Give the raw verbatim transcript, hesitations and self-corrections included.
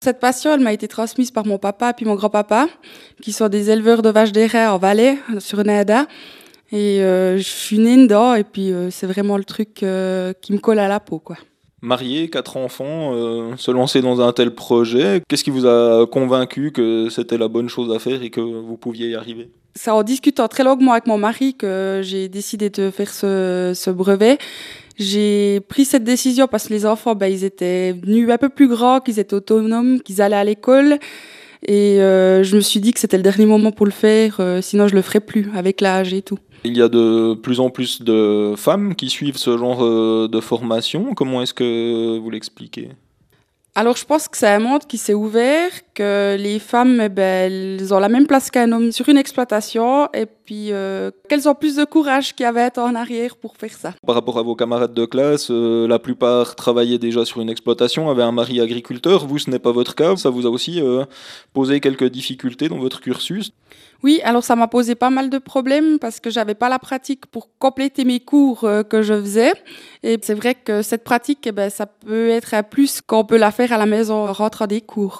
Cette passion, elle m'a été transmise par mon papa et mon grand-papa, qui sont des éleveurs de vaches des Raies en Valais, sur Néada. Et euh, je suis née dedans, et puis euh, c'est vraiment le truc euh, qui me colle à la peau, quoi. Marié, quatre enfants, euh, se lancer dans un tel projet, qu'est-ce qui vous a convaincu que c'était la bonne chose à faire et que vous pouviez y arriver? C'est en discutant très longuement avec mon mari que j'ai décidé de faire ce, ce brevet. J'ai pris cette décision parce que les enfants, ben, ils étaient venus un peu plus grands, qu'ils étaient autonomes, qu'ils allaient à l'école. Et euh, je me suis dit que c'était le dernier moment pour le faire, euh, sinon je le ferais plus avec l'âge et tout. Il y a de plus en plus de femmes qui suivent ce genre euh, de formation. Comment est-ce que vous l'expliquez? Alors je pense que c'est un monde qui s'est ouvert, que les femmes, eh ben, elles ont la même place qu'un homme sur une exploitation, et puis euh, qu'elles ont plus de courage qu'il y avait en arrière pour faire ça. Par rapport à vos camarades de classe, euh, la plupart travaillaient déjà sur une exploitation, avaient un mari agriculteur. Vous, ce n'est pas votre cas. Ça vous a aussi euh, posé quelques difficultés dans votre cursus? Oui, alors ça m'a posé pas mal de problèmes parce que j'avais pas la pratique pour compléter mes cours euh, que je faisais. Et c'est vrai que cette pratique, eh ben, ça peut être un plus quand on peut la faire à la maison en rentrant des cours.